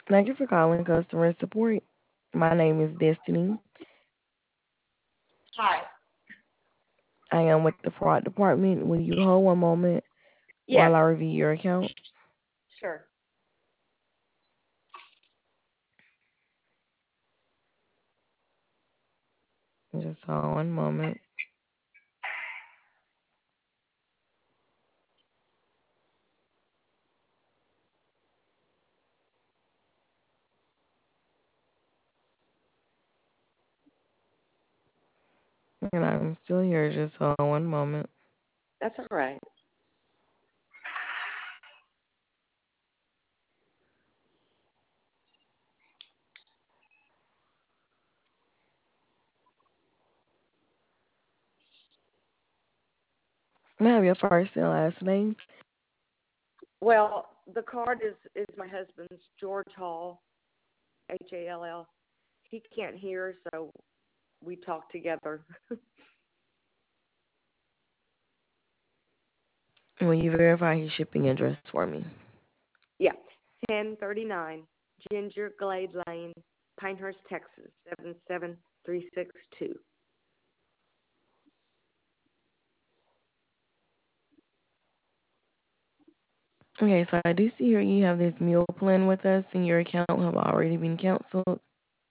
Thank you for calling customer support. My name is Destiny. Hi. I am with the fraud department. Will you hold one moment while Yes, I review your account? sure. Just hold one moment. And I'm still here. Just hold one moment. That's all right. May I have your first and last name? Well, the card is my husband's, George Hall, Hall. He can't hear, so we talk together. Will you verify his shipping address for me? Yeah, 1039 Ginger Glade Lane, Pinehurst, Texas 77362. Okay, so I do see here you have this meal plan with us, and your account have already been canceled.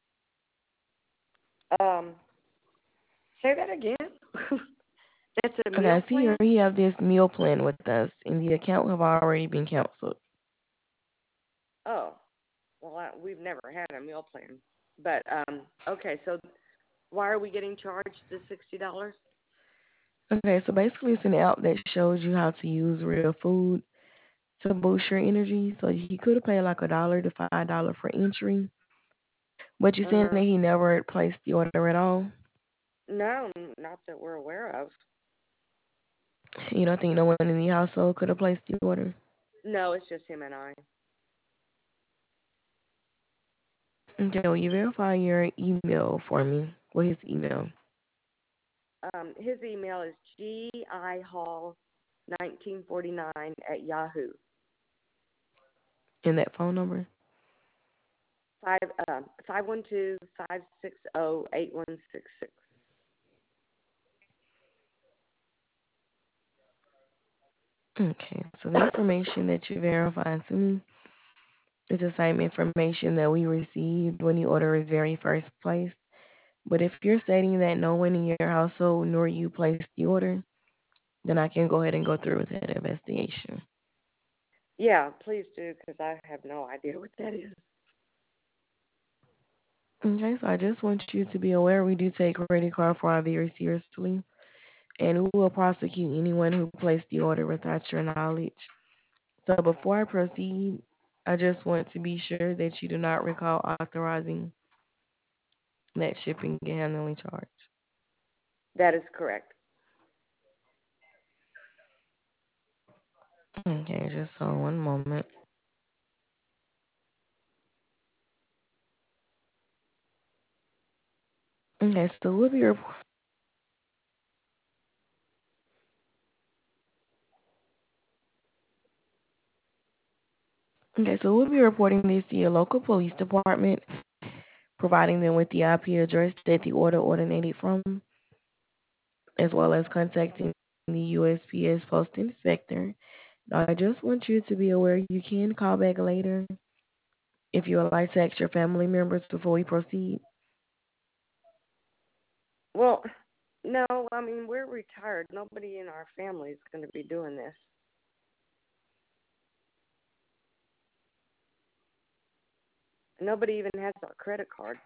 Um, say that again. That's a Okay, meal I see here plan. you have this meal plan with us, and the account have already been canceled. Oh, well, we've never had a meal plan, but okay. So why are we getting charged the $60? Okay, so basically it's an app that shows you how to use real food to boost your energy. So he could have paid like $1 to $5 for entry, but you're saying that Uh-huh. he never placed the order at all. No, not that we're aware of. You don't think no one in the household could have placed the order? No, it's just him and I. Okay, will you verify your email for me? What his email His email is gihall1949 at Yahoo. and that phone number? 512-560-8166. Okay, so the information that you verified to me is the same information that we received when the order was very first placed. But if you're stating that no one in your household nor you placed the order, then I can go ahead and go through with that investigation. Yeah, please do, because I have no idea what that is. Okay, so I just want you to be aware we do take credit card fraud very seriously, and we will prosecute anyone who placed the order without your knowledge. So before I proceed, I just want to be sure that you do not recall authorizing that shipping and handling charge. That is correct. Okay, just hold one moment. Okay, so we'll be reporting this to your local police department, providing them with the IP address that the order originated from, as well as contacting the USPS post inspector. Now, I just want you to be aware you can call back later if you would like to ask your family members before we proceed. Well, no, I mean, we're retired. Nobody in our family is going to be doing this. Nobody even has our credit card.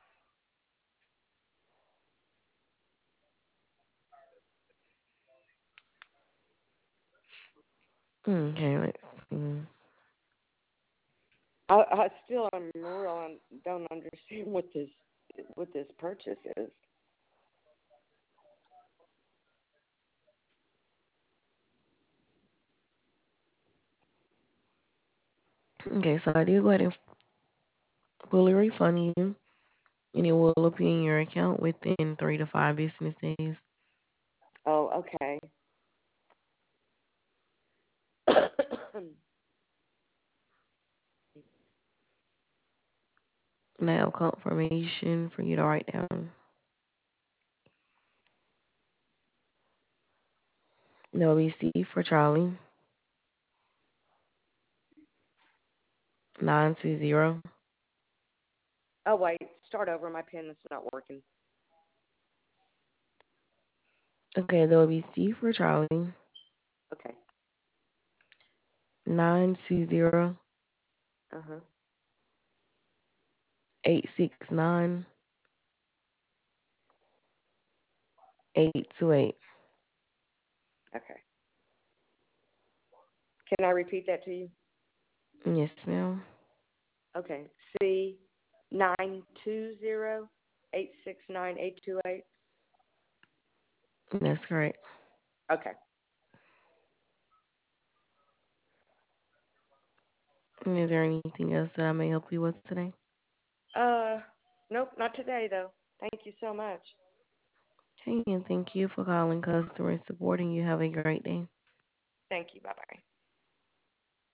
Okay, let's see. I still am don't understand what this purchase is. Okay, so I did go ahead and fully refund you, and it will appear in your account within 3 to 5 business days. Oh, okay. Now confirmation for you to write down. That will be C for Charlie. 920. Oh wait, start over. My pen is not working. Okay, that will be C for Charlie. Okay. 920 Uh huh. 869 828. Okay. Can I repeat that to you? Yes, ma'am. Okay. C 920 869 828. That's correct. Okay. Is there anything else that I may help you with today? Uh, nope, not today though. Thank you so much. Hey, and thank you for calling customer support, and you have a great day. Thank you. Bye bye.